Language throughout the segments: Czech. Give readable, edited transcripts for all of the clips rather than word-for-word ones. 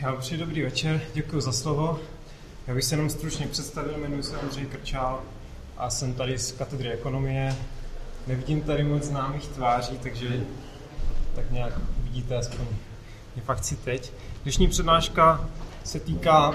Já přeji dobrý večer, děkuji za slovo. Já bych se jenom stručně představil, jmenuji se Ondřej Krčál a jsem tady z katedry ekonomie. Nevidím tady moc známých tváří, takže tak nějak vidíte aspoň mě fakt si teď. Dnešní přednáška se týká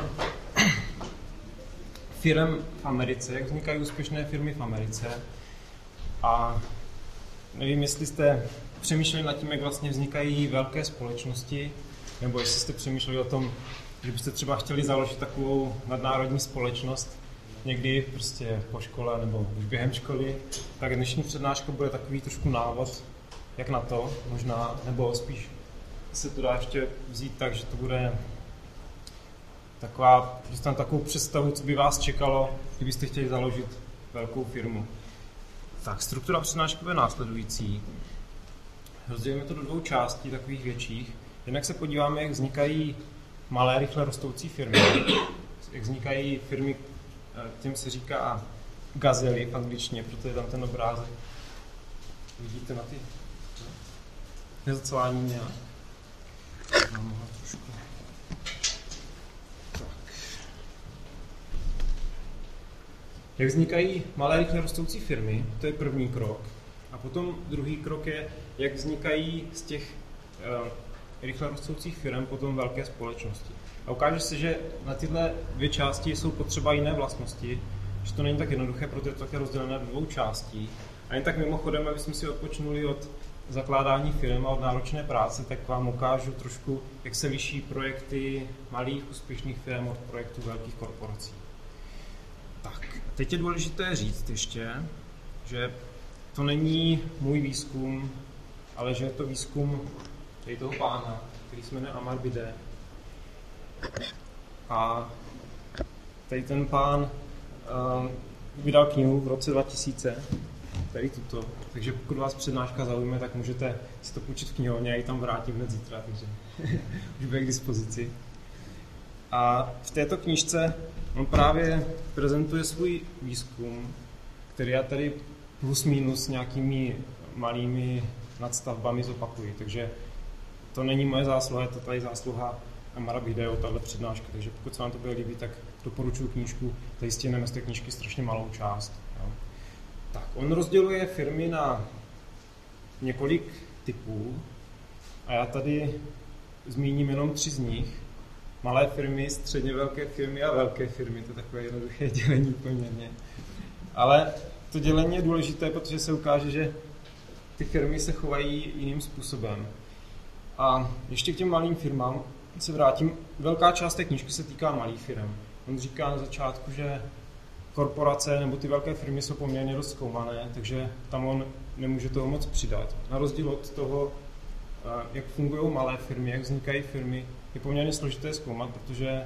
firem v Americe, jak vznikají úspěšné firmy v Americe. A nevím, jestli jste přemýšleli nad tím, jak vlastně vznikají velké společnosti, nebo jestli jste přemýšleli o tom, že byste třeba chtěli založit takovou nadnárodní společnost někdy prostě po škole nebo už během školy, tak dnešní přednáška bude takový trošku návod, jak na to možná, nebo spíš se to dá ještě vzít tak, že to bude taková, dostanete takovou představu, co by vás čekalo, kdybyste chtěli založit velkou firmu. Tak, struktura přednášky bude následující. Rozdělíme to do dvou částí, takových větších. Jednak se podíváme, jak vznikají malé, rychle rostoucí firmy. Jak vznikají firmy, tím se říká gazely v angličtině, proto je tam ten obrázek. Vidíte na ty nezacování nějak. Trošku. Tak. Jak vznikají malé, rychle rostoucí firmy, to je první krok. A potom druhý krok je, jak vznikají z těch rychle rostoucích firm potom velké společnosti. A ukáže se, že na tyhle dvě části jsou potřeba jiné vlastnosti, že to není tak jednoduché, protože je to také rozdělené do dvou částí. A jen tak mimochodem, aby jsme si odpočnuli od zakládání firm a od náročné práce, tak vám ukážu trošku, jak se liší projekty malých úspěšných firm od projektů velkých korporací. Tak, teď je důležité říct ještě, že to není můj výzkum, ale že je to výzkum tady toho pána, který se jmenuje Amar Bidé. A tady ten pán vydal knihu v roce 2000, tady tuto, takže pokud vás přednáška zaujme, tak můžete si to půjčit v knihovně, já ji tam vrátím hned zítra, takže už bude k dispozici. A v této knížce on právě prezentuje svůj výzkum, který já tady plus minus nějakými malými nadstavbami zopakuji, takže to není moje zásluha, je to tady zásluha Amara Bidého, tahle přednáška, takže pokud se vám to bude líbit, tak doporučuji knížku, tady stěneme z té knížky strašně malou část. Jo. Tak, on rozděluje firmy na několik typů a já tady zmíním jenom 3 z nich. Malé firmy, středně velké firmy a velké firmy, to je takové jednoduché dělení poměrně. Ale to dělení je důležité, protože se ukáže, že ty firmy se chovají jiným způsobem. A ještě k těm malým firmám se vrátím. Velká část té knížky se týká malých firm. On říká na začátku, že korporace nebo ty velké firmy jsou poměrně dost zkoumané, takže tam on nemůže toho moc přidat. Na rozdíl od toho, jak fungují malé firmy, jak vznikají firmy, je poměrně složité zkoumat, protože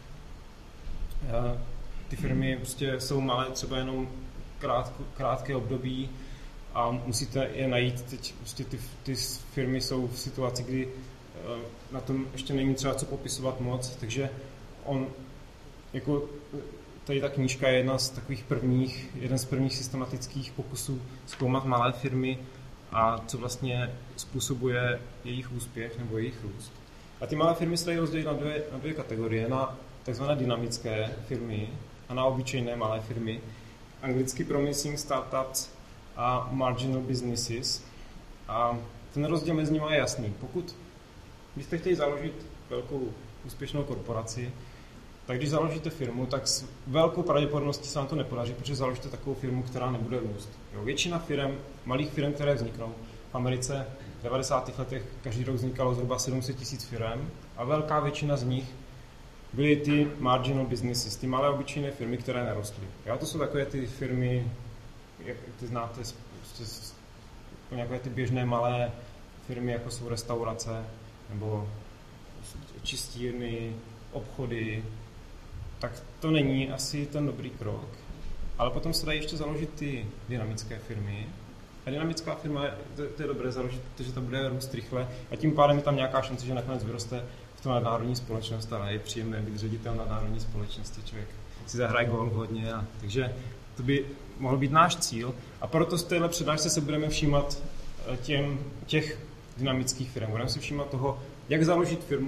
ty firmy prostě jsou malé třeba jenom krátké období a musíte je najít. Teď prostě ty firmy jsou v situaci, kdy na tom ještě není třeba co popisovat moc, takže on, jako tady ta knížka je jeden z prvních systematických pokusů zkoumat malé firmy a co vlastně způsobuje jejich úspěch nebo jejich růst. A ty malé firmy se dají rozdělit na dvě kategorie, na takzvané dynamické firmy a na obyčejné malé firmy. Anglicky promising startups a marginal businesses. A ten rozdíl mezi nimi je jasný. Pokud byste chtěli založit velkou úspěšnou korporaci, tak když založíte firmu, tak s velkou pravděpodobností se vám to nepodaří, protože založíte takovou firmu, která nebude růst. Jo, většina malých firm, které vzniknou v Americe v 90. letech každý rok vznikalo zhruba 700 000 firm a velká většina z nich byly ty marginal businesses, ty malé obyčejné firmy, které nerostly. Jo, to jsou takové ty firmy, jak ty znáte, nějaké ty běžné malé firmy, jako jsou restaurace nebo čistírny, obchody, tak to není asi ten dobrý krok. Ale potom se dají ještě založit ty dynamické firmy. A dynamická firma, to je dobré založit, protože to bude růst rychle a tím pádem je tam nějaká šance, že nakonec vyroste v tu nadnárodní společnost, ale je příjemné být ředitel nadnárodní společnosti, člověk si zahraje golf hodně, takže to by mohl být náš cíl. A proto z téhle přednášce se budeme všímat těch dynamických firm. Budeme si všímat toho, jak založit firmu,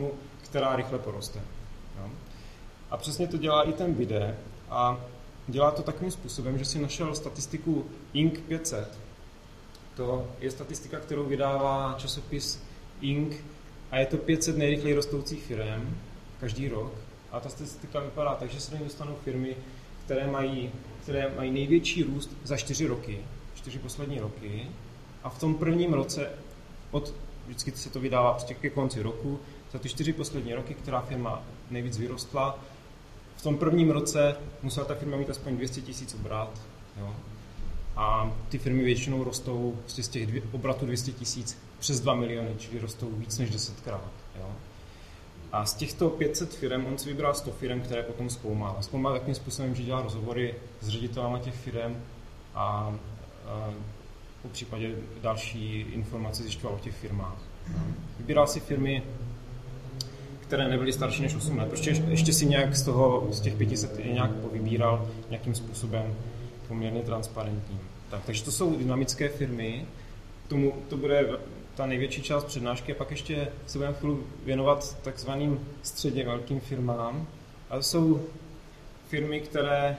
která rychle poroste. Jo? A přesně to dělá i ten BIDE a dělá to takovým způsobem, že si našel statistiku Inc. 500. To je statistika, kterou vydává časopis Inc. a je to 500 nejrychleji rostoucích firm každý rok. A ta statistika vypadá tak, že se do ní dostanou firmy, které mají největší růst za 4 poslední roky. A v tom prvním roce, vždycky se to vydává prostě ke konci roku, za ty 4 poslední roky, která firma nejvíc vyrostla, v tom prvním roce musela ta firma mít aspoň 200 000 obrat. Jo? A ty firmy většinou rostou prostě z těch obratů 200 000 přes 2 miliony, čili rostou víc než 10krát. Jo? A z těchto 500 firm on si vybral 100 firm, které potom zkoumal. A zkoumal takým způsobem, že dělal rozhovory s ředitelama těch firm a po případě další informace zjišťoval o těch firmách. Vybíral si firmy, které nebyly starší než 8 let. Prostě ještě si nějak z těch 500 nějak povybíral nějakým způsobem poměrně transparentním. Takže to jsou dynamické firmy. To bude ta největší část přednášky a pak ještě se budeme chvíli věnovat takzvaným středně velkým firmám. A to jsou firmy, které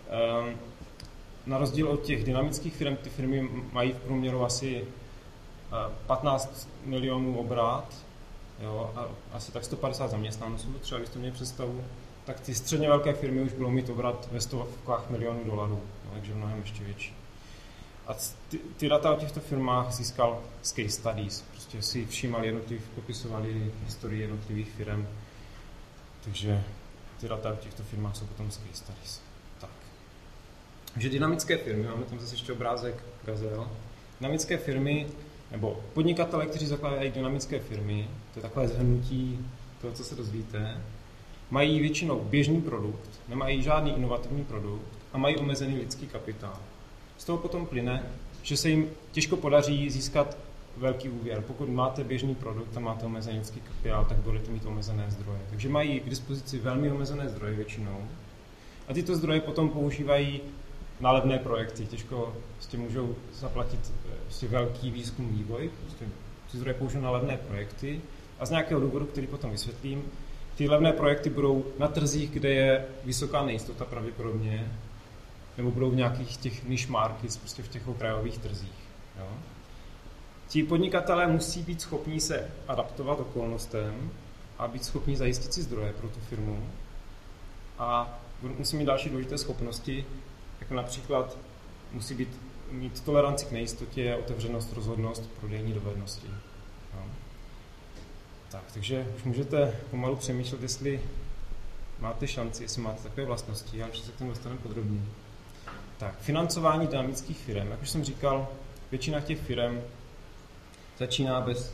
na rozdíl od těch dynamických firm, ty firmy mají v průměru asi 15 milionů obrat, jo, a asi tak 150 zaměstnanců, třeba byste měli představu, tak ty středně velké firmy už budou mít obrat ve stovkách milionů dolarů, jo, takže mnohem ještě větší. A ty data o těchto firmách získal z case studies, prostě si všímali popisovali historii jednotlivých firm, takže ty data o těchto firmách jsou potom z case studies. Tak. Takže dynamické firmy, máme tam zase ještě obrázek Gazelle. Dynamické firmy, nebo podnikatele, kteří zakládají dynamické firmy, to je takové shrnutí toho, co se dozvíte, mají většinou běžný produkt, nemají žádný inovativní produkt a mají omezený lidský kapitál. Z toho potom plyne, že se jim těžko podaří získat velký úvěr. Pokud máte běžný produkt a máte omezený lidský kapitál, tak budete mít omezené zdroje. Takže mají k dispozici velmi omezené zdroje většinou. A tyto zdroje potom používají na levné projekty. Těžko můžou zaplatit velký výzkum vývoj. Ty zdroje použijou na levné projekty. A z nějakého důvodu, který potom vysvětlím, ty levné projekty budou na trzích, kde je vysoká nejistota pravděpodobně, nebo budou v nějakých těch niche markets, prostě v těch okrajových trzích. Jo? Ti podnikatelé musí být schopní se adaptovat okolnostem a být schopní zajistit si zdroje pro tu firmu. A musí mít další důležité schopnosti, jako například musí mít toleranci k nejistotě, otevřenost, rozhodnost, prodejní dovednosti. Jo? Takže už můžete pomalu přemýšlet, jestli máte šanci, jestli máte takové vlastnosti, ale ještě se k tomu dostaneme podrobněji. Tak, financování dynamických firm. Jak už jsem říkal, většina těch firm začíná bez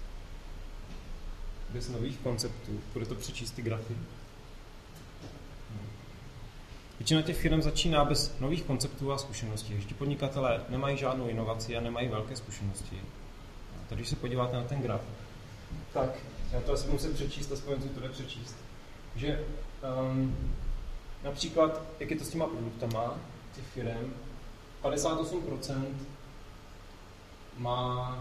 nových konceptů. Bude to přečíst ty grafy. Většina těch firm začíná bez nových konceptů a zkušeností. Ještě podnikatelé nemají žádnou inovaci a nemají velké zkušenosti. Tady, když se podíváte na ten graf, tak já to asi musím přečíst, aspoň si to jde přečíst. Že například, jak je to s těma produktama těch firm, 58% má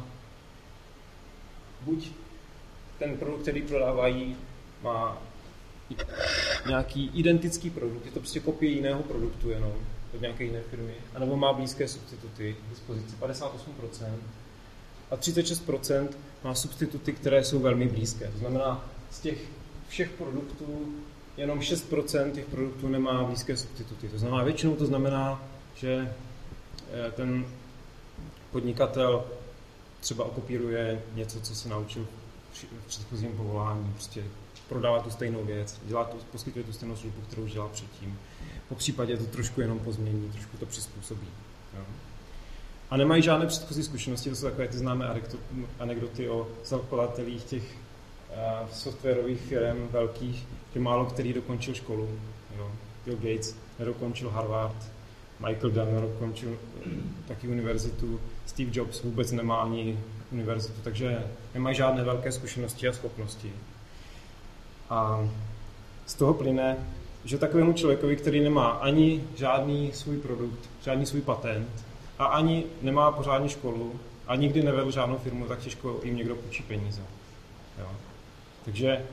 buď ten produkt, který prodávají, má nějaký identický produkt, je to prostě kopie jiného produktu jenom od nějaké jiné firmy, anebo má blízké substituty k dispozici, 58%. A 36% má substituty, které jsou velmi blízké. To znamená, z těch všech produktů jenom 6% těch produktů nemá blízké substituty. To znamená, většinou to znamená, že ten podnikatel třeba okopíruje něco, co se naučil v předchozím povolání, prostě prodává tu stejnou věc, poskytuje tu stejnou službu, kterou už dělal předtím. Po případě to trošku jenom pozmění, trošku to přizpůsobí. Jo. A nemají žádné předchozí zkušenosti, to jsou takové ty známé anekdoty o zakladatelích těch softwarových firm velkých, že málo který dokončil školu. Jo. Bill Gates nedokončil Harvard, Michael Dell nedokončil taky univerzitu, Steve Jobs vůbec nemá ani univerzitu, takže nemají žádné velké zkušenosti a schopnosti. A z toho plyne, že takovému člověkovi, který nemá ani žádný svůj produkt, žádný svůj patent a ani nemá pořádně školu a nikdy nevedl žádnou firmu, tak těžko jim někdo půjčí peníze. Jo. Takže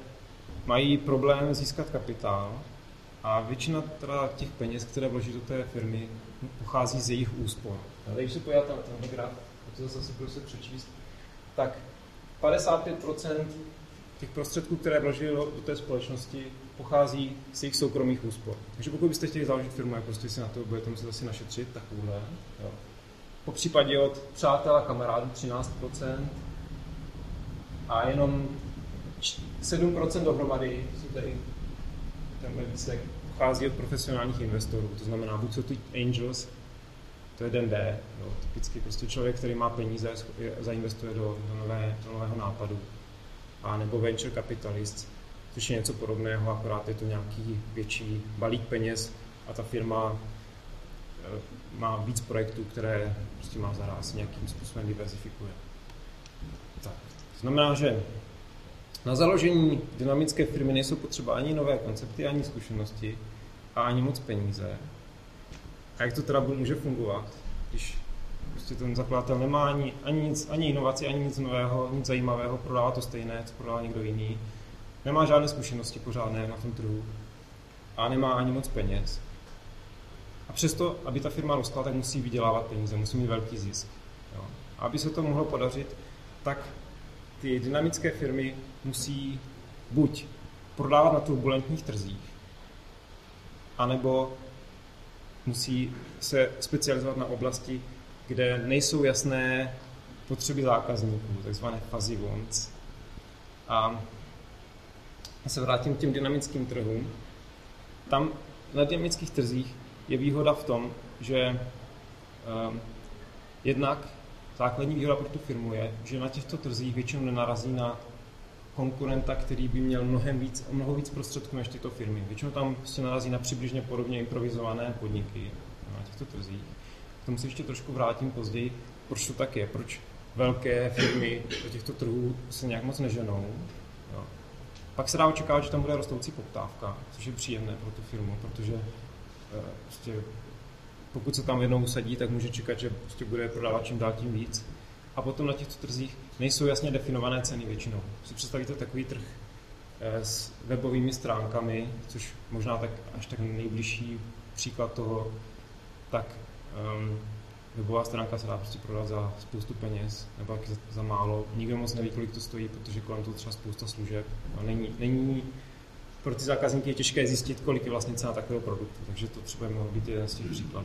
mají problém získat kapitál a většina teda těch peněz, které vloží do té firmy, pochází z jejich úspor. Když se podíváte na ten graf, to zase budu se přečíst, tak 55% těch prostředků, které vložili do té společnosti, pochází z jejich soukromých úspor. Takže pokud byste chtěli založit firmu, jak prostě si na to budete muset asi našetřit, takovouhle. Jo. Po případě od přátel a kamarádů 13% a jenom 7% dohromady jsou tady tenhle výsledek pochází od profesionálních investorů. To znamená, buď jsou ty angels, to je den D, jo, typicky prostě člověk, který má peníze, zainvestuje do nového nápadu, a nebo venture capitalist, což je něco podobného, akorát je to nějaký větší balík peněz a ta firma má víc projektů, které prostě má zaráz nějakým způsobem diversifikuje. Tak, to znamená, že na založení dynamické firmy nejsou potřeba ani nové koncepty, ani zkušenosti a ani moc peníze. A jak to teda může fungovat, když prostě ten zakladatel nemá ani inovaci, ani nic nového, nic zajímavého, prodává to stejné, co prodává někdo jiný, nemá žádné zkušenosti pořádné na tom trhu a nemá ani moc peněz. A přesto, aby ta firma rostla, tak musí vydělávat peníze, musí mít velký zisk. Jo. A aby se to mohlo podařit, tak ty dynamické firmy musí buď prodávat na turbulentních trzích, anebo musí se specializovat na oblasti, kde nejsou jasné potřeby zákazníků, takzvané fuzzy wants. A já se vrátím k těm dynamickým trhům. Tam na dynamických trzích je výhoda v tom, že jednak základní výhoda pro tu firmu je, že na těchto trzích většinou nenarazí na konkurenta, který by měl mnoho víc prostředků než tyto firmy. Většinou tam prostě narazí na přibližně podobně improvizované podniky na těchto trzích. K tomu se ještě trošku vrátím později, proč to tak je, proč velké firmy do těchto trhů se nějak moc neženou. Jo. Pak se dá očekávat, že tam bude rostoucí poptávka, což je příjemné pro tu firmu, protože prostě, pokud se tam jednou usadí, tak může čekat, že prostě bude prodávat čím dál tím víc. A potom na těchto trzích nejsou jasně definované ceny většinou. Si představíte takový trh s webovými stránkami, což možná až tak nejbližší příklad toho, tak webová stránka se dá prostě prodat za spoustu peněz, nebo taky za málo. Nikdo moc neví, kolik to stojí, protože kolem toho třeba spousta služeb. A není pro ty zákazníky je těžké zjistit, kolik je vlastně cena takového produktu, takže to třeba mohlo být jeden z těch příkladů.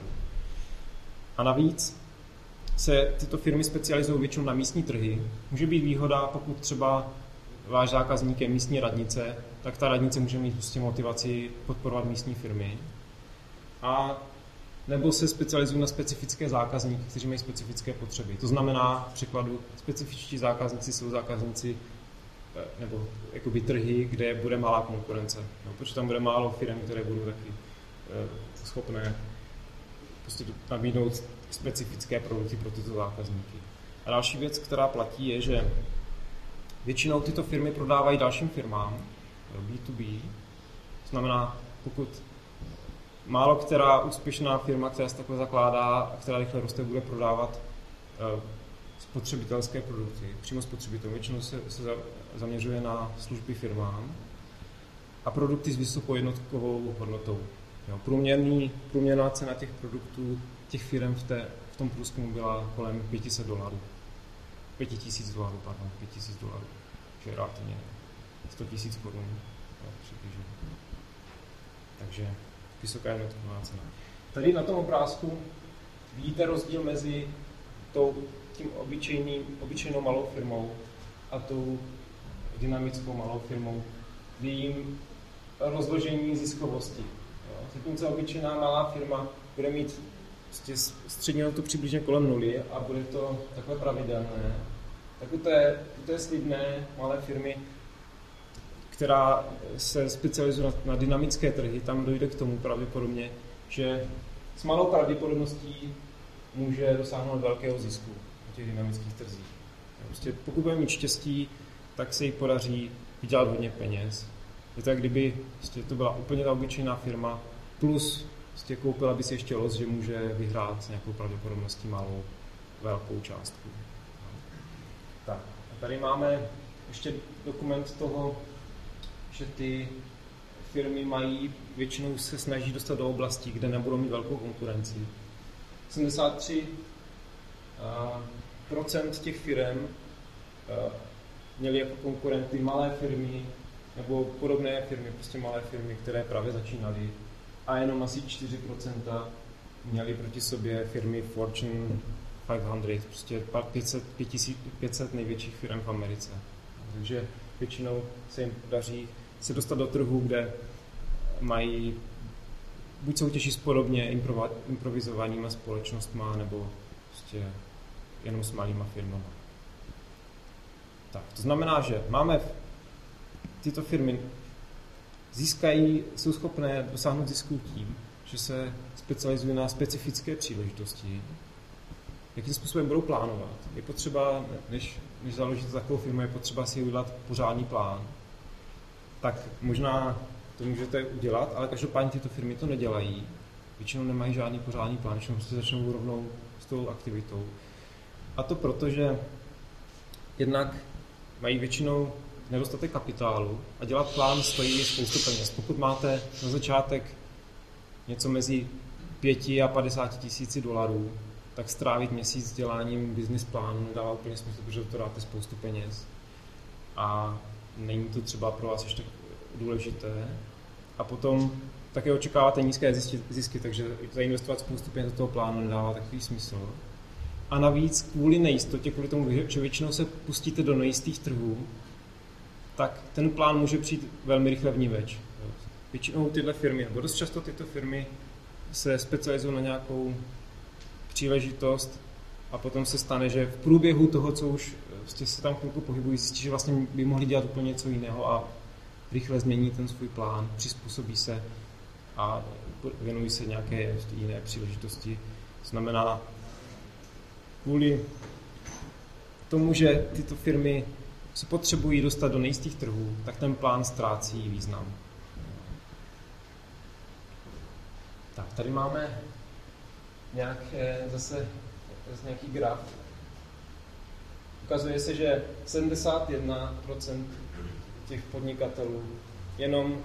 A navíc se tyto firmy specializují většinou na místní trhy. Může být výhoda, pokud třeba váš zákazník je místní radnice, tak ta radnice může mít prostě motivaci podporovat místní firmy. A nebo se specializují na specifické zákazníky, kteří mají specifické potřeby. To znamená, v překladu, specifičtí zákazníci jsou zákazníci nebo jakoby trhy, kde bude malá konkurence. No, protože tam bude málo firm, které budou taky schopné prostě nabídnout specifické produkty pro tyto zákazníky. A další věc, která platí, je, že většinou tyto firmy prodávají dalším firmám, B2B. To znamená, pokud málo která úspěšná firma, která se takhle zakládá a která rychle roste, bude prodávat spotřebitelské produkty, přímo spotřebitelům. Většinou se zaměřuje na služby firmám a produkty s vysokou jednotkovou hodnotou. Jo, průměrná cena těch produktů, těch firm v tom průzkumu byla kolem $500. $5,000, pardon, $5,000. Že je relativně 100 000 korun. Takže vysoká jednotková cena. Tady na tom obrázku vidíte rozdíl mezi tím obyčejnou malou firmou a tou dynamickou malou firmou v jejím rozložení ziskovosti. Zatímco obyčejná malá firma bude mít střední hodnotu přibližně kolem nuly a bude to takhle pravidelné, tak u té slibné malé firmy, která se specializuje na dynamické trhy, tam dojde k tomu pravděpodobně, že s malou pravděpodobností může dosáhnout velkého zisku na těch dynamických trzích. Prostě pokud bude mít štěstí, tak se jí podaří vydělat hodně peněz. Je to, jak kdyby to byla úplně ta obyčejná firma, plus koupila by si ještě los, že může vyhrát s nějakou pravděpodobností malou, velkou částku. Tak, a tady máme ještě dokument toho, že ty firmy většinou se snaží dostat do oblastí, kde nebudou mít velkou konkurenci. 73% těch firm měly jako konkurenty malé firmy nebo podobné firmy, prostě malé firmy, které právě začínaly. A jenom asi 4% měly proti sobě firmy Fortune 500, prostě 500 největších firm v Americe. Takže většinou se jim daří se dostat do trhu, kde mají buď soutěží s podobně improvizovanýma společnostma, nebo prostě jenom s malýma firmama. Tak, to znamená, že tyto firmy jsou schopné dosáhnout zisku tím, že se specializují na specifické příležitosti. Jakým způsobem budou plánovat? Je potřeba, než založíte takovou firmu, je potřeba si udělat pořádný plán. Tak možná to můžete udělat, ale každopádně tyto firmy to nedělají. Většinou nemají žádný pořádný plán, většinou se začnou rovnou s tou aktivitou. A to proto, že jednak mají většinou nedostatek kapitálu a dělat plán stojí spoustu peněz. Pokud máte na začátek něco mezi 5 a 50 tisíci dolarů, tak strávit měsíc děláním business plánu nedává úplně smysl, protože to dáte spoustu peněz. A není to třeba pro vás ještě důležité. A potom také očekáváte nízké zisky, takže zainvestovat spoustu peněz do toho plánu nedává takový smysl. A navíc kvůli nejistotě, kvůli tomu, že většinou se pustíte do nejistých trhů, tak ten plán může přijít velmi rychle vniveč. Většinou tyhle firmy, nebo dost často tyto firmy se specializují na nějakou příležitost a potom se stane, že v průběhu toho, co už se tam chvilku pohybují, zjistí, že vlastně by mohli dělat úplně něco jiného a rychle změní ten svůj plán, přizpůsobí se a věnují se nějaké jiné příležitosti. To znamená, kvůli tomu, že tyto firmy se potřebují dostat do nejistých trhů, tak ten plán ztrácí význam. Tak, tady máme zase nějaký graf. Ukazuje se, že 71% těch podnikatelů jenom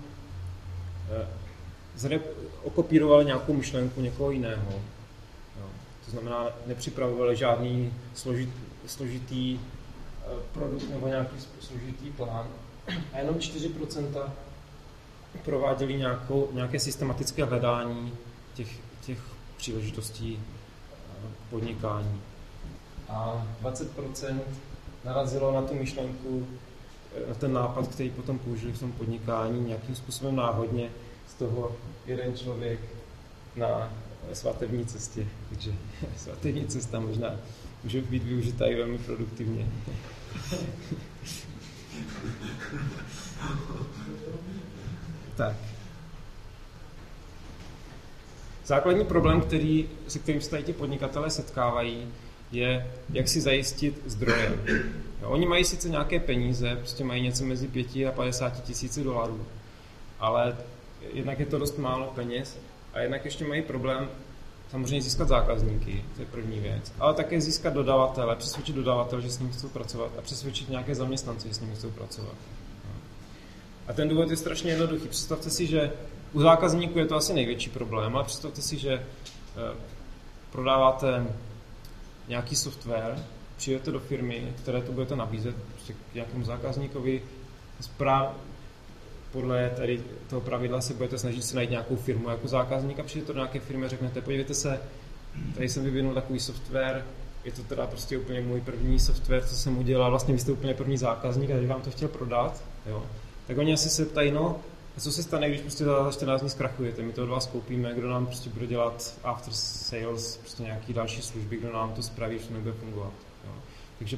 okopírovali nějakou myšlenku někoho jiného. Jo. To znamená, nepřipravovali žádný složitý produkt nebo nějaký složitý plán. A jenom 4% prováděli nějaké systematické hledání těch příležitostí k podnikání. A 20% narazilo na tu myšlenku, na ten nápad, který potom použili v tom podnikání nějakým způsobem náhodně, z toho jeden člověk na svatební cestě. Takže svatební cesta možná může být využitá i velmi produktivně. Tak. Základní problém, se kterým se tady ti podnikatelé setkávají, je, jak si zajistit zdroje. Jo, oni mají sice nějaké peníze, prostě mají něco mezi 5 a 50 tisíci dolarů, ale jednak je to dost málo peněz a jednak ještě mají problém samozřejmě získat zákazníky, to je první věc, ale také získat dodavatele, přesvědčit dodavatele, že s nimi chcou pracovat a přesvědčit nějaké zaměstnance, že s nimi chcou pracovat. A ten důvod je strašně jednoduchý. Představte si, že u zákazníků je to asi největší problém, ale představte si, že prodáváte nějaký software, přijdete do firmy, které to budete nabízet prostě k nějakému zákazníkovi, podle tady toho pravidla se budete snažit si najít nějakou firmu jako zákazník a přijdete do nějaké firmy a řeknete, podívejte se, tady jsem vyvinul takový software, je to teda prostě úplně můj první software, co jsem udělal, vlastně vy jste úplně první zákazník a teď vám to chtěl prodat, jo. Tak oni asi se ptají, no, a co se stane, když prostě za 14 dní zkrachujete, my to od vás koupíme, kdo nám prostě bude dělat after sales, prostě nějaký další služby, kdo nám to spraví, že to nebude fungovat. Jo. Takže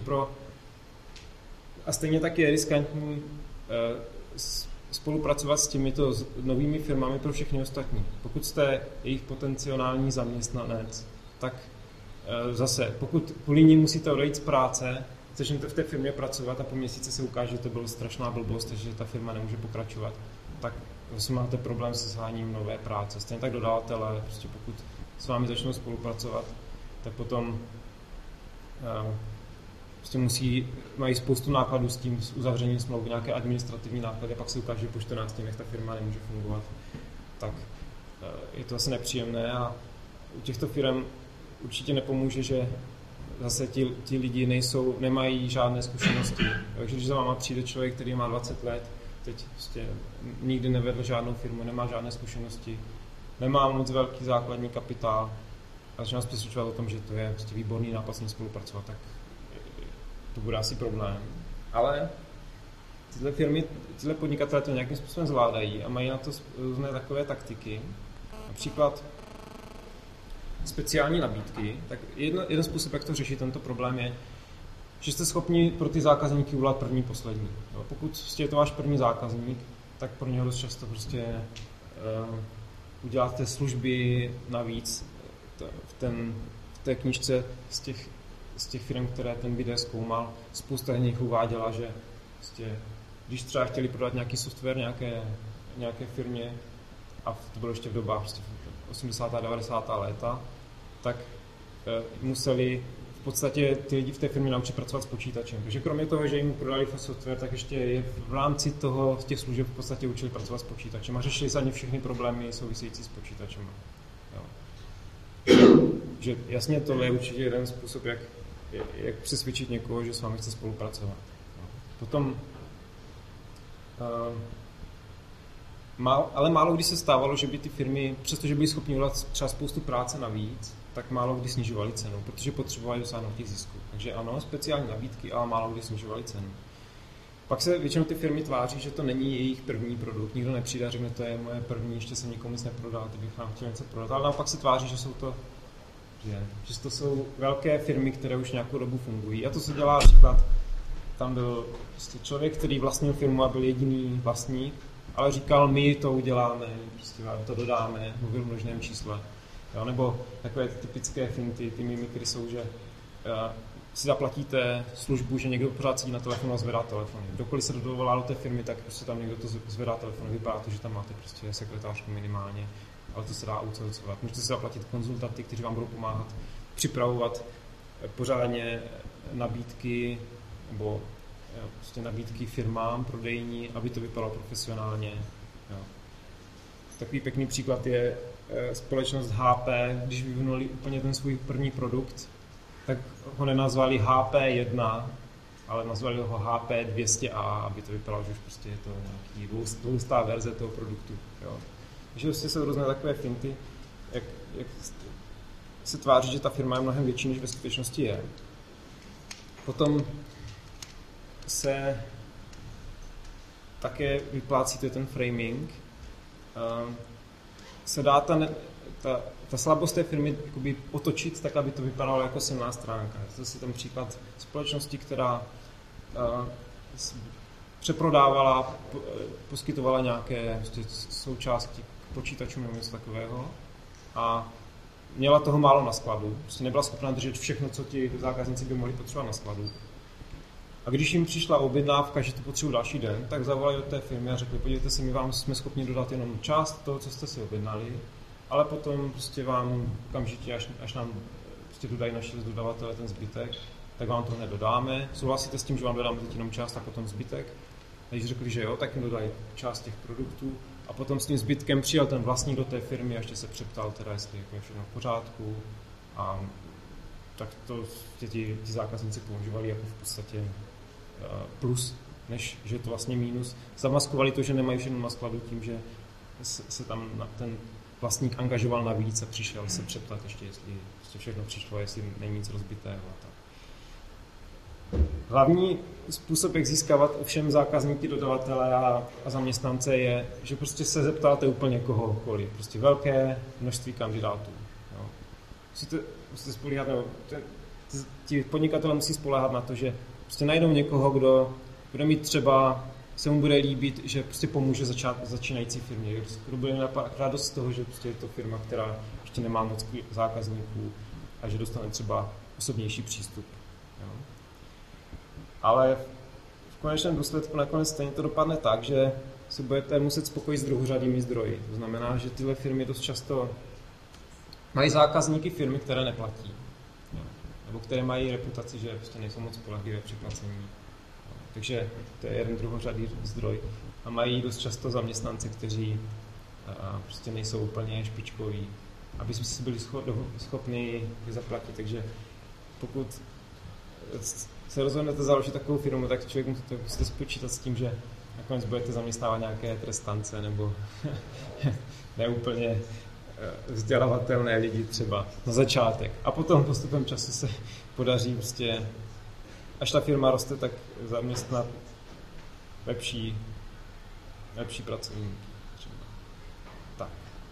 a stejně tak je riskantní spolupracovat s těmito novými firmami pro všechny ostatní. Pokud jste jejich potenciální zaměstnanec, tak zase, pokud kvůli nim musíte odejít z práce, začnete v té firmě pracovat a po měsíci se ukáže, že to byla strašná blbost, že ta firma nemůže pokračovat, tak zase máte problém se sháním nové práce. Stejně tak dodavatelé, prostě pokud s vámi začnou spolupracovat, tak potom prostě mají spoustu nákladů s tím, s uzavřením smlouvy, nějaké administrativní náklady, a pak se ukáže, že po 14 dnech ta firma nemůže fungovat. Tak je to asi nepříjemné a u těchto firm určitě nepomůže, že zase ti lidi nemají žádné zkušenosti. Takže když za váma přijde člověk, který má 20 let, teď prostě nikdy nevedl žádnou firmu, nemá žádné zkušenosti, nemá moc velký základní kapitál a začne nás přesvědčovat o tom, že to je prostě výborný nápad s ním spolupracovat, tak to bude asi problém. Ale tyhle firmy, tyhle podnikatelé to nějakým způsobem zvládají a mají na to různé takové taktiky. Například speciální nabídky. Tak jeden způsob, jak to řešit tento problém, je, že jste schopni pro ty zákazníky udělat první, poslední. Jo, pokud je to váš první zákazník, tak pro něho dost často prostě uděláte služby navíc v té knížce z těch firm, které ten video zkoumal. Spousta z nich uváděla, že prostě, když třeba chtěli prodat nějaký software nějaké firmě, a to bylo ještě v dobách prostě 80. a 90. léta, tak museli v podstatě ty lidi v té firmě naučit pracovat s počítačem. Takže kromě toho, že jim prodali software, tak ještě je v rámci těch služeb v podstatě učili pracovat s počítačem a řešili se ani všechny problémy související s počítačem. Jo. Že jasně tohle je určitě jeden způsob, jak přesvědčit někoho, že s vámi chce spolupracovat. Potom ale málo kdy se stávalo, že by ty firmy, přestože byly schopni udělat třeba spoustu práce navíc, tak málo kdy snižovali cenu, protože potřebovali dosáhnout těch zisků. Takže ano, speciální nabídky, ale málo kdy snižovali cenu. Pak se většinou ty firmy tváří, že to není jejich první produkt. Nikdo nepřijde a řekne, to je moje první, ještě jsem nikomu nic neprodal, teď bych vám chtěl něco prodat. Ale naopak se tváří, že to jsou velké firmy, které už nějakou dobu fungují. A to se dělá příklad. Tam byl prostě člověk, který vlastnil firmu a byl jediný vlastník, ale říkal, my to uděláme, prostě vám to dodáme, mluvil v množném čísle. Jo, nebo takové typické finty, ty mimikry jsou, že si zaplatíte službu, že někdo pořád sedí na telefonu a zvedá telefony. Kdokoliv se dovolá do té firmy, tak prostě tam někdo to zvedá telefon. Vypadá to, že tam máte prostě sekretářku minimálně, ale to se dá outsourcovat. Můžete si zaplatit konzultanty, kteří vám budou pomáhat připravovat pořádně nabídky nebo prostě nabídky firmám prodejní, aby to vypadalo profesionálně. Jo. Takový pěkný příklad je společnost HP, když vyvinuli úplně ten svůj první produkt, tak ho nenazvali HP1, ale nazvali ho HP200A, aby to vypadalo, že už prostě je to nějaký dvoustá verze toho produktu. Jo. Takže prostě jsou různé takové finty, jak se tváří, že ta firma je mnohem větší, než ve skutečnosti je. Potom se také vyplácí ten framing. Se dá ta slabost té firmy jakoby otočit tak, aby to vypadalo jako silná stránka. To je ten příklad společnosti, která přeprodávala, poskytovala nějaké součásti k počítačům nebo něco takového a měla toho málo na skladu. Prostě nebyla schopná držet všechno, co ti zákazníci by mohli potřebovat na skladu. A když jim přišla objednávka, že to potřebují další den, tak zavolali do té firmy a řekli, podívejte se, my vám jsme schopni dodat jenom část toho, co jste si objednali, ale potom prostě vám okamžitě, až nám prostě dodají naši dodavatele ten zbytek, tak vám to hned dodáme. Souhlasíte s tím, že vám dodáme teď jenom část a potom zbytek? A když řekli, že jo, tak jim dodají část těch produktů a potom s tím zbytkem přijel ten vlastník do té firmy a ještě se přeptal, teda jestli je všechno v pořádku. A tak to ti zákazníci používali jako v podstatě plus, než že to vlastně mínus. Zamaskovali to, že nemají všechno na skladu tím, že se tam ten vlastník angažoval navíc a přišel se přeptat ještě, jestli všechno přišlo, jestli není nic rozbitého a tak. Hlavní způsob, jak získávat ovšem zákazníky, dodavatele a zaměstnance je, že prostě se zeptáte úplně kohokoliv. Prostě velké množství kandidátů. Jo. Musíte spoléhat, ti podnikatelé musí spoléhat na to, že prostě najdou někoho, kdo bude mít třeba, se mu bude líbit, že prostě pomůže začínající firmě. Kdo bude mít radost z toho, že prostě je to firma, která ještě nemá moc zákazníků a že dostane třeba osobnější přístup. Jo. Ale v konečném důsledku nakonec stejně to dopadne tak, že se budete muset spokojit s druhořadými zdroji. To znamená, že tyhle firmy dost často mají zákazníky firmy, které neplatí. Jo. nebo které mají reputaci, že prostě nejsou moc spolehlivé při placení. Takže to je jeden druhořadý zdroj. A mají dost často zaměstnance, kteří prostě nejsou úplně špičkoví, aby jsme si byli schopni je zaplatit. Takže pokud se rozhodnete založit takovou firmu, tak člověk musíte spočítat s tím, že nakonec budete zaměstnávat nějaké trestance nebo neúplně vzdělavatelné lidi třeba na začátek. A potom postupem času se podaří prostě, až ta firma roste, tak zaměstnat lepší pracovníky. Tak.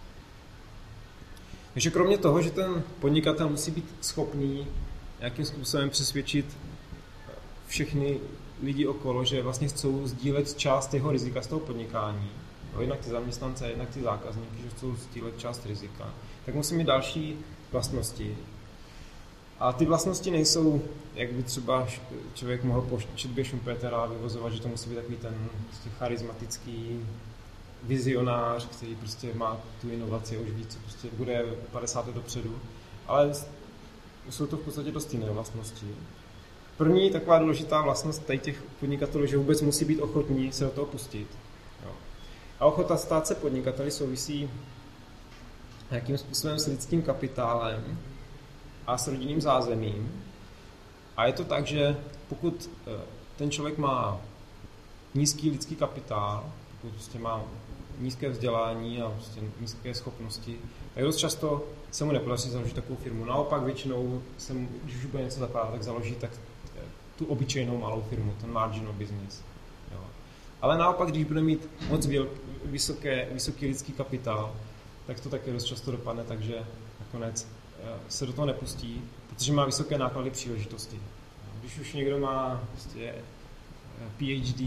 Takže kromě toho, že ten podnikatel musí být schopný nějakým způsobem přesvědčit všechny lidi okolo, že vlastně chcou sdílet část jeho rizika z toho podnikání, jednak ty zaměstnance, jednak ty zákazníky, že chcou sdílet část rizika, tak musí mít další vlastnosti. A ty vlastnosti nejsou, jak by třeba člověk mohl po četbě Schumpetera vyvozovat, že to musí být takový ten prostě charismatický vizionář, který prostě má tu inovaci, už ví, co prostě bude 50 let dopředu, ale jsou to v podstatě dost jiné vlastnosti. První taková důležitá vlastnost tady těch podnikatelů, že vůbec musí být ochotní se do toho pustit. Jo. A ochota stát se podnikateli souvisí nějakým způsobem s lidským kapitálem a s rodinným zázemím. A je to tak, že pokud ten člověk má nízký lidský kapitál, pokud prostě má nízké vzdělání a prostě nízké schopnosti, tak dost často se mu nepodaří založit takovou firmu. Naopak většinou, když už bude něco zakládat, tak založí tak tu obyčejnou malou firmu, ten marginal business. Jo. Ale naopak, když bude mít moc vysoký lidský kapitál, tak to také dost často dopadne, takže nakonec se do toho nepustí, protože má vysoké náklady příležitosti. Když už někdo má prostě PhD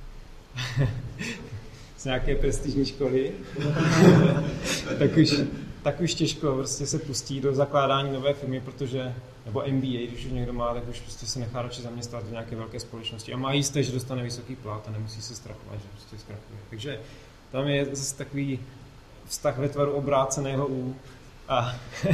z nějaké prestižní školy, tak už těžko prostě se pustí do zakládání nové firmy, protože, nebo MBA, když už někdo má, tak už prostě se nechá radši zaměstnat v nějaké velké společnosti a má jisté, že dostane vysoký plat a nemusí se strachovat, že prostě zkrachuje. Takže tam je zase takový vztah ve tvaru obráceného U a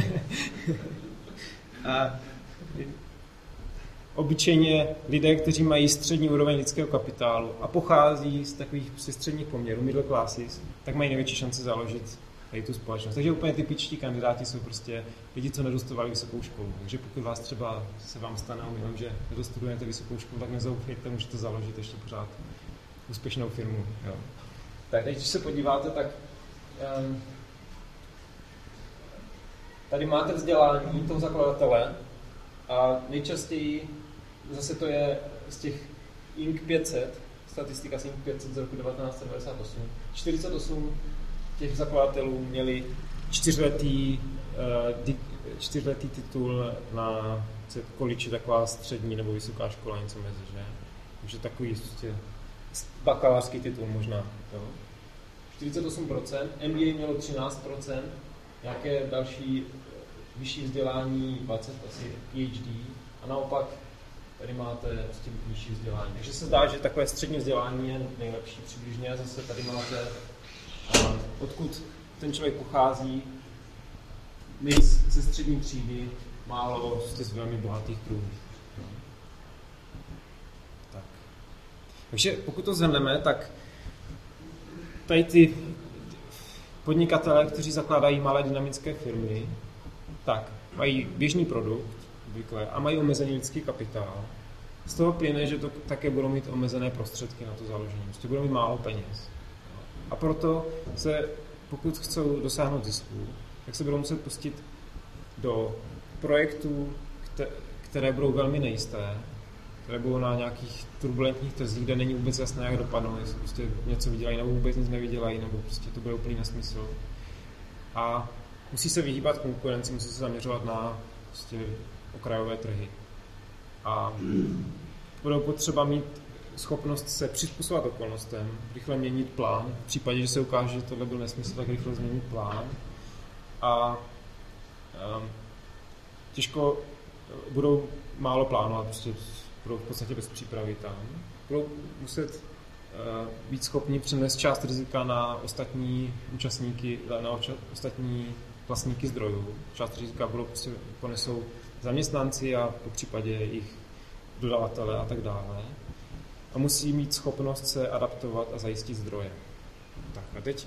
obyčejně lidé, kteří mají střední úroveň lidského kapitálu a pochází z takových středních poměrů, middle classes, tak mají největší šanci založit tady tu společnost. Takže úplně typičtí kandidáti jsou prostě lidi, co nedostudovali vysokou školu. Takže pokud vás třeba se vám stane omylem, že nedostudujete vysokou školu, tak nezoufejte, můžete založit ještě pořád úspěšnou firmu. Jo. Tak teď, když se podíváte, tak tady máte vzdělání toho zakladatele a nejčastěji zase to je z těch Inc. 500, statistika z Inc. 500 z roku 1998. 48 těch zakladatelů měli čtyřletý titul na college, taková střední nebo vysoká škola, něco mezi, že? Takže takový prostě bakalářský titul možná. Jo? 48%, MBA mělo 13%, nějaké další vyšší vzdělání 20, asi PhD, a naopak tady máte prostě nižší vzdělání. Takže se zdá, že takové střední vzdělání je nejlepší přibližně, zase tady máte, odkud ten člověk pochází, nejvíc ze střední třídy, málo z velmi bohatých kruhů. Tak. Takže pokud to shrneme, tak tady ty podnikatelé, kteří zakládají malé dynamické firmy, tak mají běžný produkt obvykle a mají omezený lidský kapitál. Z toho plyne, že to také budou mít omezené prostředky na to založení. Prostě budou mít málo peněz. A proto se, pokud chcou dosáhnout zisku, tak se budou muset pustit do projektů, které budou velmi nejisté, které budou na nějakých turbulentních trzích, kde není vůbec jasné, jak dopadnou, jestli prostě něco vydělají nebo vůbec nic nevydělají, nebo prostě to bude úplný nesmysl. A musí se vyhýbat konkurenci, musí se zaměřovat na prostě okrajové trhy. A budou potřeba mít schopnost se přizpůsobovat okolnostem, rychle měnit plán. V případě, že se ukáže, že tohle byl nesmysl, tak rychle změnit plán. A těžko budou málo plánovat, prostě budou v podstatě bez přípravy tam. Budou muset být schopni přenést část rizika na ostatní účastníky, na ostatní vlastníky zdrojů. Část rizika ponesou zaměstnanci a po případě jejich dodavatele a tak dále. A musí mít schopnost se adaptovat a zajistit zdroje. Tak a teď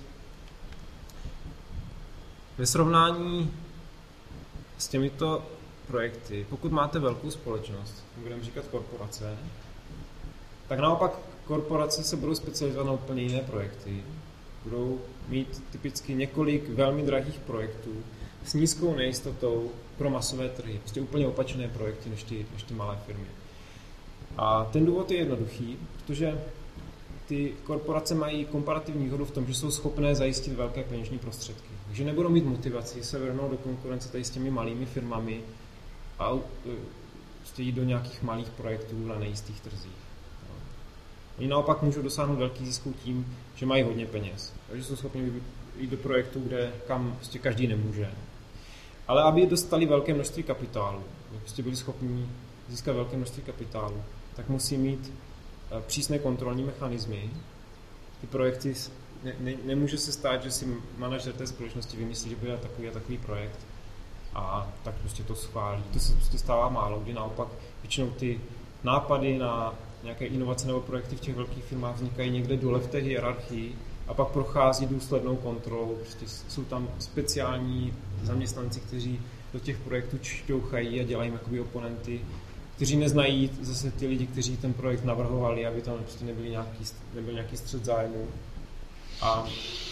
ve srovnání s těmito projekty, pokud máte velkou společnost, budeme říkat korporace, tak naopak korporace se budou specializovat na úplně jiné projekty. Budou mít typicky několik velmi drahých projektů s nízkou nejistotou pro masové trhy. Prostě úplně opačné projekty než ty malé firmy. A ten důvod je jednoduchý, protože ty korporace mají komparativní výhodu v tom, že jsou schopné zajistit velké peněžní prostředky. Takže nebudou mít motivaci se vrhnout do konkurence tady s těmi malými firmami a jít do nějakých malých projektů na nejistých trzích. Oni naopak můžou dosáhnout velký zisků tím, že mají hodně peněz. Takže jsou schopni jít do projektů, kam prostě každý nemůže. Ale aby dostali velké množství kapitálu, aby byli schopni získat velké množství kapitálu, tak musí mít přísné kontrolní mechanismy. Ty projekty, nemůže se stát, že si manažer té společnosti vymyslí, že bude takový a takový projekt a tak prostě to schválí. To se prostě stává málo, kdy naopak většinou ty nápady na nějaké inovace nebo projekty v těch velkých firmách vznikají někde dole v té hierarchii a pak prochází důslednou kontrolou. Prostě jsou tam speciální zaměstnanci, kteří do těch projektů čťouchají a dělají jakoby oponenty, kteří neznají zase ty lidi, kteří ten projekt navrhovali, aby tam prostě nebyl nějaký střet zájmu. A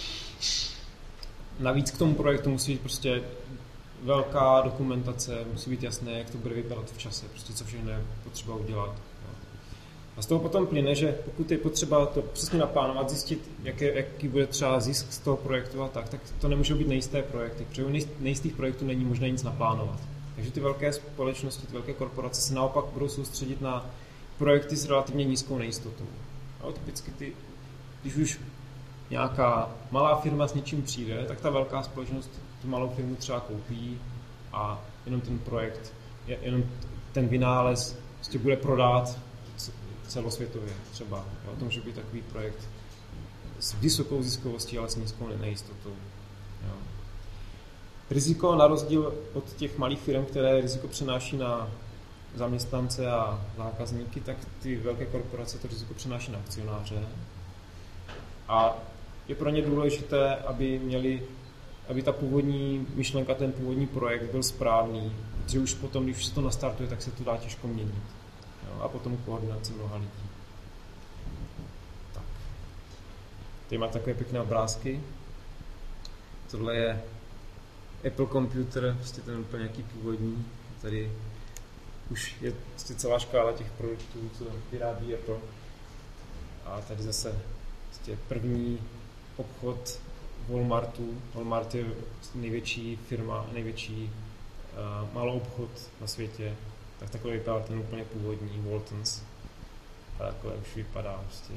navíc k tomu projektu musí být prostě velká dokumentace, musí být jasné, jak to bude vypadat v čase, prostě co všechno je potřeba udělat. A z toho potom plyne, že pokud je potřeba to přesně naplánovat, zjistit, jaký bude třeba zisk z toho projektu a tak to nemůžou být nejisté projekty, protože u nejistých projektů není možné nic naplánovat. Takže ty velké společnosti, ty velké korporace se naopak budou soustředit na projekty s relativně nízkou nejistotou. A typicky když už nějaká malá firma s něčím přijde, tak ta velká společnost tu malou firmu třeba koupí a jenom ten projekt, jenom ten vynález prostě bude prodát celosvětově třeba. To může být takový projekt s vysokou ziskovostí, ale s nízkou nejistotou. Jo. Riziko na rozdíl od těch malých firm, které riziko přenáší na zaměstnance a zákazníky, tak ty velké korporace to riziko přenáší na akcionáře. A je pro ně důležité, aby ta původní myšlenka, ten původní projekt byl správný, protože už potom, když se to nastartuje, tak se to dá těžko měnit. Jo, a potom koordinace mnoha lidí. Tak. Tady má takové pěkné obrázky. Tohle je Apple Computer, prostě ten úplně nějaký původní. Tady už je prostě celá škála těch produktů, co vyrábí Apple. A tady zase prostě první obchod Walmartu. Walmart je největší firma, největší maloobchod na světě. Tak takhle vypadá ten úplně původní Waltons. A takhle už vypadá prostě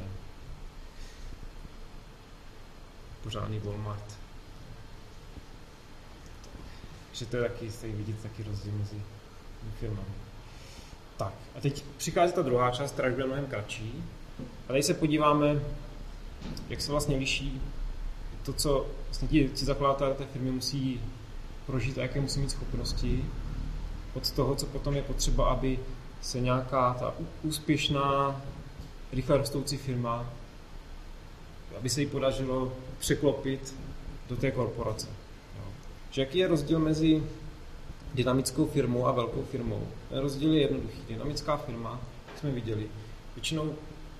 pořádný Walmart. Takže to je taky, tady vidět taky rozdíl mezi firmami. Tak a teď přichází ta druhá část, která bude mnohem kratší. A tady se podíváme, jak se vlastně liší to, co vlastně ti zakladatelé té firmy musí prožít a jaké musí mít schopnosti od toho, co potom je potřeba, aby se nějaká ta úspěšná, rychle rostoucí firma, aby se jí podařilo překlopit do té korporace. Že jaký je rozdíl mezi dynamickou firmou a velkou firmou? Ten rozdíl je jednoduchý. Dynamická firma, jak jsme viděli, většinou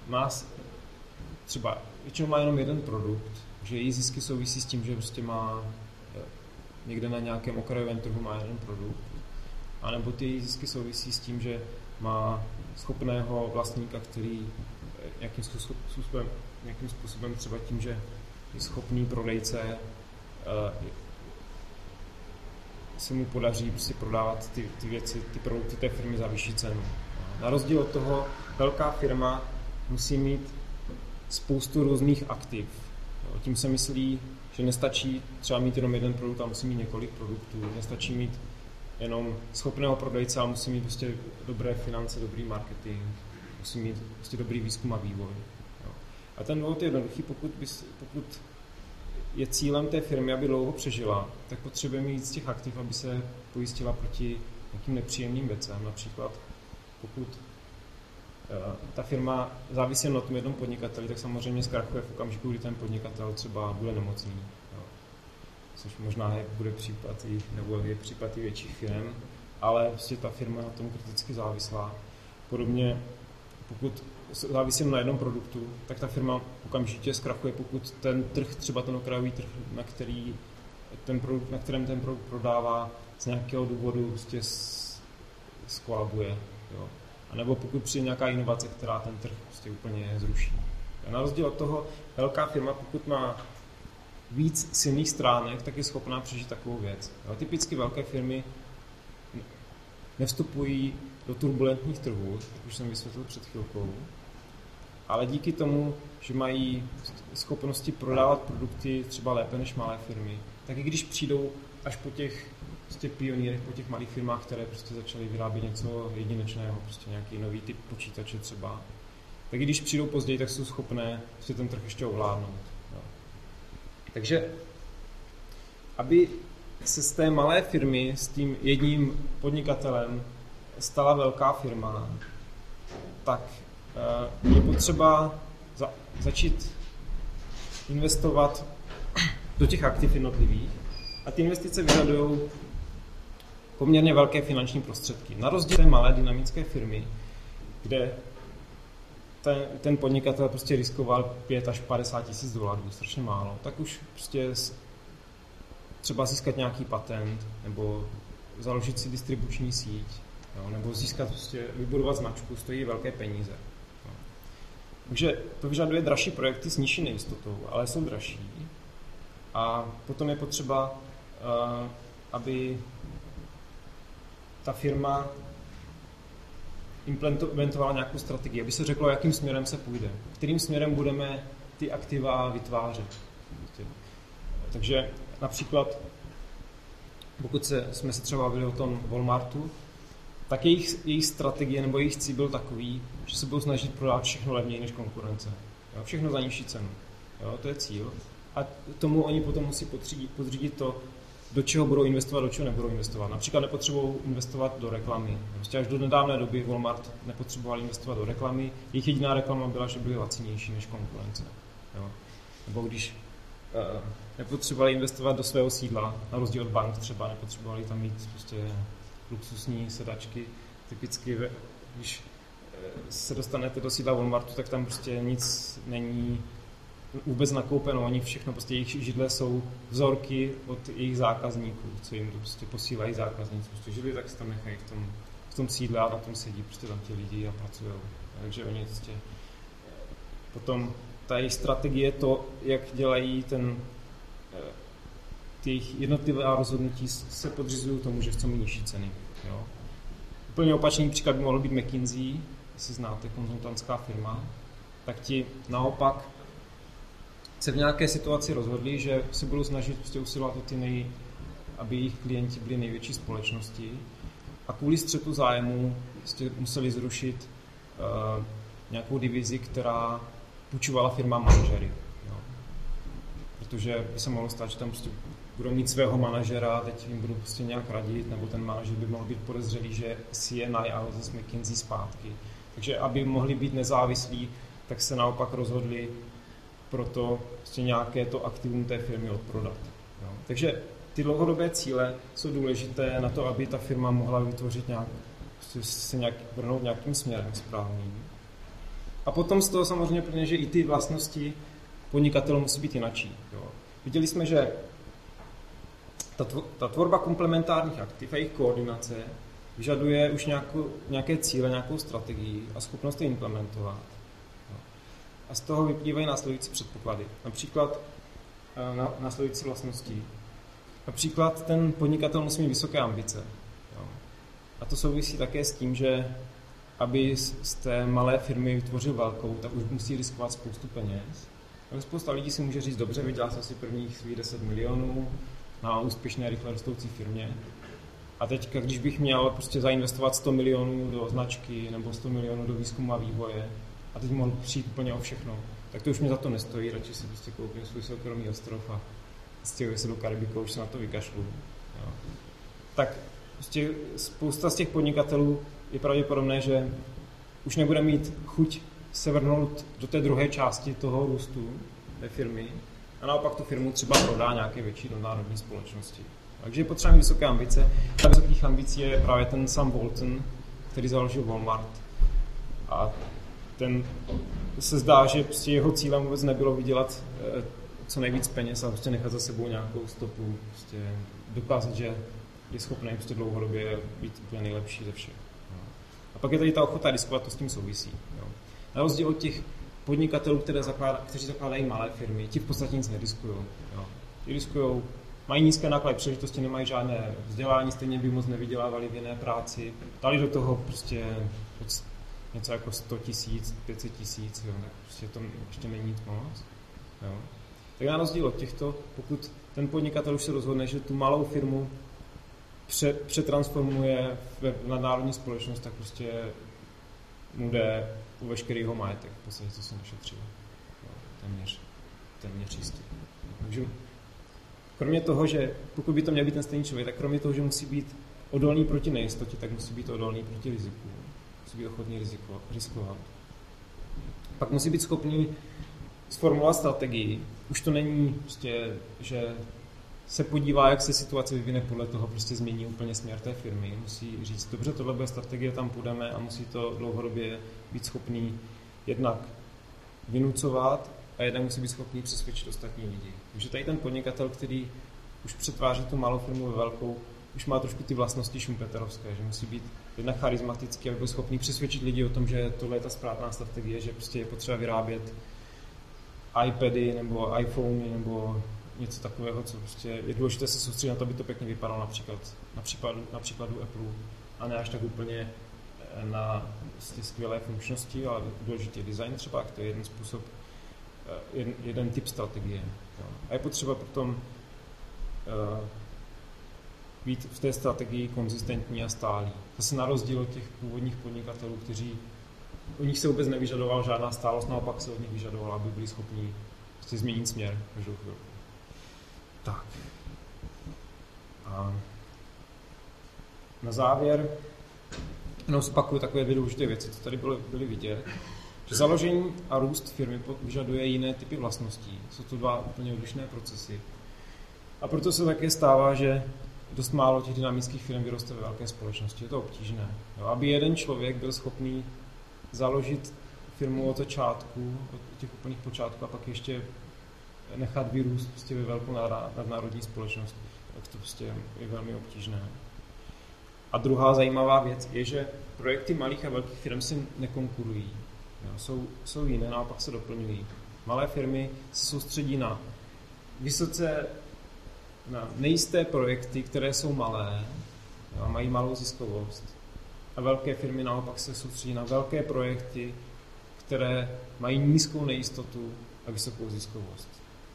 má jenom jeden produkt, že její zisky souvisí s tím, že prostě má někde na nějakém okrajovém trhu má jeden produkt, anebo ty její zisky souvisí s tím, že má schopného vlastníka, který nějakým způsobem třeba tím, že je schopný prodejce, se mu podaří prostě prodávat ty věci, ty produkty té firmy za vyšší cenu. Na rozdíl od toho, velká firma musí mít spoustu různých aktiv. Tím se myslí, že nestačí třeba mít jenom jeden produkt, ale musí mít několik produktů. Nestačí mít jenom schopného prodejce, ale musí mít prostě dobré finance, dobrý marketing, musí mít prostě dobrý výzkum a vývoj. A ten důvod je jednoduchý, pokud je cílem té firmy, aby dlouho přežila, tak potřebuje mít z těch aktiv, aby se pojistila proti nějakým nepříjemným věcem. Například pokud ta firma závisí na tom jednom podnikateli, tak samozřejmě zkrachuje v okamžiku, kdy ten podnikatel třeba bude nemocný. Jo. Což možná bude případ nebo je případ i větších firm, ale prostě ta firma na tom kriticky závislá. Podobně, pokud závisím na jednom produktu, tak ta firma okamžitě zkrachuje, pokud ten trh, třeba ten okrajový trh, na kterém ten produkt prodává, z nějakého důvodu prostě skolabuje. Jo. A nebo pokud přijde nějaká inovace, která ten trh prostě úplně zruší. A na rozdíl od toho, velká firma, pokud má víc silných stránek, tak je schopná přežít takovou věc. Jo. Typicky velké firmy nevstupují do turbulentních trhů, jak už jsem vysvětlil před chvilkou, ale díky tomu, že mají schopnosti prodávat produkty třeba lépe než malé firmy, tak i když přijdou až po těch prostě pionýrech, po těch malých firmách, které prostě začaly vyrábět něco jedinečného, prostě nějaký nový typ počítače třeba, tak i když přijdou později, tak jsou schopné prostě ten trh ještě ovládnout. Jo. Takže aby se z té malé firmy s tím jedním podnikatelem stala velká firma, tak je potřeba začít investovat do těch aktiv jednotlivých a ty investice vyžadují poměrně velké finanční prostředky. Na rozdíl té malé dynamické firmy, kde ten podnikatel prostě riskoval 5 až 50 tisíc dolarů, strašně málo, tak už prostě třeba získat nějaký patent nebo založit si distribuční síť, jo, nebo získat prostě, vybudovat značku, stojí velké peníze. Jo. Takže to vyžaduje dražší projekty s nižší nejistotou, ale jsou dražší. A potom je potřeba, aby ta firma implementovala nějakou strategii, aby se řeklo, jakým směrem se půjde, kterým směrem budeme ty aktiva vytvářet. Takže například, pokud jsme se třeba bavili o tom Walmartu, tak jejich strategie nebo jejich cíl byl takový, že se budou snažit prodat všechno levněji než konkurence. Jo, všechno za nižší cenu. Jo, to je cíl. A tomu oni potom musí podřídit to, do čeho budou investovat, do čeho nebudou investovat. Například nepotřebují investovat do reklamy. Prostě až do nedávné doby Walmart nepotřeboval investovat do reklamy. Jejich jediná reklama byla, že byly lacinější než konkurence. Jo. Nebo když nepotřebovali investovat do svého sídla, na rozdíl od bank třeba, nepotřebovali tam mít prostě luxusní sedačky. Typicky, když se dostanete do sídla Walmartu, tak tam prostě nic není vůbec nakoupeno. Oni všechno, prostě jejich židle jsou vzorky od jejich zákazníků, co jim to prostě posílají zákazníci. Prostě židli, tak se tam nechají v tom sídle a na tom sedí prostě tam ti lidi a pracují. Takže oni prostě potom ta jejich strategie, to, jak dělají ty jejich jednotlivé rozhodnutí, se podřizují tomu, že chcou mít nižší ceny. Jo. Úplně opačný příklad by mohl být McKinsey, jestli znáte, konzultantská firma, tak ti naopak se v nějaké situaci rozhodli, že se budou snažit prostě usilovat o aby jejich klienti byli největší společnosti a kvůli střetu zájmu prostě museli zrušit nějakou divizi, která půjčovala firmám manažery. Jo. Protože by se mohlo stát, že tam prostě budou mít svého manažera a teď jim budou prostě nějak radit, nebo ten manažer by mohl být podezřelý, že si je najal ze McKinsey zpátky. Takže aby mohli být nezávislí, tak se naopak rozhodli proto prostě nějaké to aktivum té firmy odprodat. Jo. Takže ty dlouhodobé cíle jsou důležité na to, aby ta firma mohla vytvořit se vrhnout nějakým směrem správným. A potom z toho samozřejmě plně, že i ty vlastnosti podnikatelů musí být jinačí. Jo. Viděli jsme, že ta tvorba komplementárních aktiv a jejich koordinace vyžaduje už nějaké cíle, nějakou strategii a schopnost je implementovat. Jo. A z toho vyplývají následující předpoklady. Například následující vlastnosti. Například ten podnikatel musí mít vysoké ambice. Jo. A to souvisí také s tím, že aby z té malé firmy vytvořil velkou, tak už musí riskovat spoustu peněz. Ale spousta lidí si může říct, dobře, vydělal jsem si prvních svých 10 milionů na úspěšné, rychle rostoucí firmě. A teď, když bych měl prostě zainvestovat 100 milionů do značky nebo 100 milionů do výzkumu a vývoje a teď mohl přijít úplně o všechno, tak to už mě za to nestojí, radši si prostě koupím svůj soukromý ostrov a stěhuji se do Karibiku, už se na to vykašlu. Jo. Tak prostě spousta z těch podnikatelů je pravděpodobné, že už nebude mít chuť se vrhnout do té druhé části toho růstu té firmy a naopak tu firmu třeba prodá nějaké větší nadnárodní společnosti. Takže je potřeba mít vysoké ambice. Ta vysokých ambicí je právě ten Sam Walton, který založil Walmart. A ten se zdá, že prostě jeho cílem vůbec nebylo vydělat co nejvíc peněz a prostě nechat za sebou nějakou stopu, prostě dokázat, že je schopný prostě dlouhodobě být úplně nejlepší ze všech. A pak je tady ta ochota riskovat, to s tím souvisí. Jo. Na rozdíl od těch podnikatelů, kteří zakládají malé firmy, ti v podstatě nic neriskují. Ti riskují, mají nízké náklady příležitosti, nemají žádné vzdělání, stejně by moc nevydělávali v jiné práci. Dali do toho prostě něco jako 100 000, 500 000, tak prostě to ještě není nic moc. Jo. Tak na rozdíl od těchto, pokud ten podnikatel už se rozhodne, že tu malou firmu přetransformuje v nadnárodní společnost, tak prostě mu jde u veškerýho majetek, v podstatě co se našetřilo. Téměř jistý. Takže kromě toho, že pokud by to měl být ten stejný člověk, tak kromě toho, že musí být odolný proti nejistotě, tak musí být odolný proti riziku. Musí být ochotný riskovat. Pak musí být schopný sformulovat strategii. Už to není prostě, že se podívá, jak se situace vyvine, podle toho prostě změní úplně směr té firmy. Musí říct, dobře, tohle bude strategie, tam půjdeme a musí to dlouhodobě být schopný jednak vynucovat a jednak musí být schopný přesvědčit ostatní lidi. Takže tady ten podnikatel, který už přetváří tu malou firmu ve velkou, už má trošku ty vlastnosti šumpeterovské, že musí být jednak charismatický, aby byl schopný přesvědčit lidi o tom, že tohle je ta správná strategie, že prostě je potřeba vyrábět iPady nebo iPhony nebo něco takového, co prostě je důležité se soustředit na to, aby to pěkně vypadalo na příkladu Apple a ne až tak úplně na prostě skvělé funkčnosti, ale důležitý design třeba, to je jeden způsob, jeden typ strategie. Jo. A je potřeba potom být v té strategii konzistentní a stálý. Zase na rozdíl od těch původních podnikatelů, kteří u nich se vůbec nevyžadovala žádná stálost, naopak se od nich vyžadovala, aby byli schopni prostě změnit směr každou chvilku. Tak. A na závěr jenom zopakuju takové dvě důležité věci, co tady byly vidět. Že založení a růst firmy vyžaduje jiné typy vlastností. Jsou to dva úplně odlišné procesy. A proto se také stává, že dost málo těch dynamických firm vyroste ve velké společnosti. Je to obtížné. Jo, aby jeden člověk byl schopný založit firmu od začátku, od těch úplných počátků a pak ještě nechat vyrůst prostě ve velkou nadnárodní společnost, tak to prostě je velmi obtížné. A druhá zajímavá věc je, že projekty malých a velkých firm si nekonkurují. Jo, jsou jiné, naopak se doplňují. Malé firmy se soustředí na nejisté projekty, které jsou malé a mají malou ziskovost. A velké firmy naopak se soustředí na velké projekty, které mají nízkou nejistotu a vysokou ziskovost.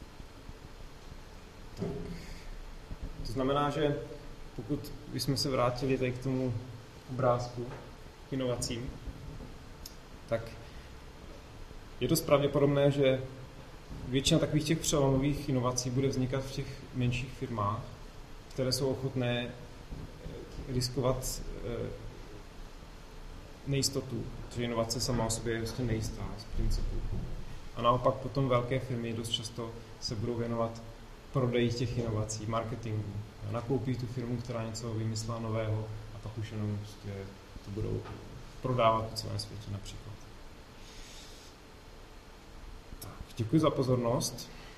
Tak. To znamená, že pokud bychom se vrátili tady k tomu obrázku, k inovacím, tak je dost pravděpodobné, že většina takových těch přelomových inovací bude vznikat v těch menších firmách, které jsou ochotné riskovat nejistotu, protože inovace sama o sobě je prostě nejistá z principu. A naopak potom velké firmy dost často se budou věnovat prodeji těch inovací, marketingu. Nakoupí tu firmu, která něco vymyslela nového a pak už jenom prostě to budou prodávat po celém světě například. Tak, děkuji za pozornost.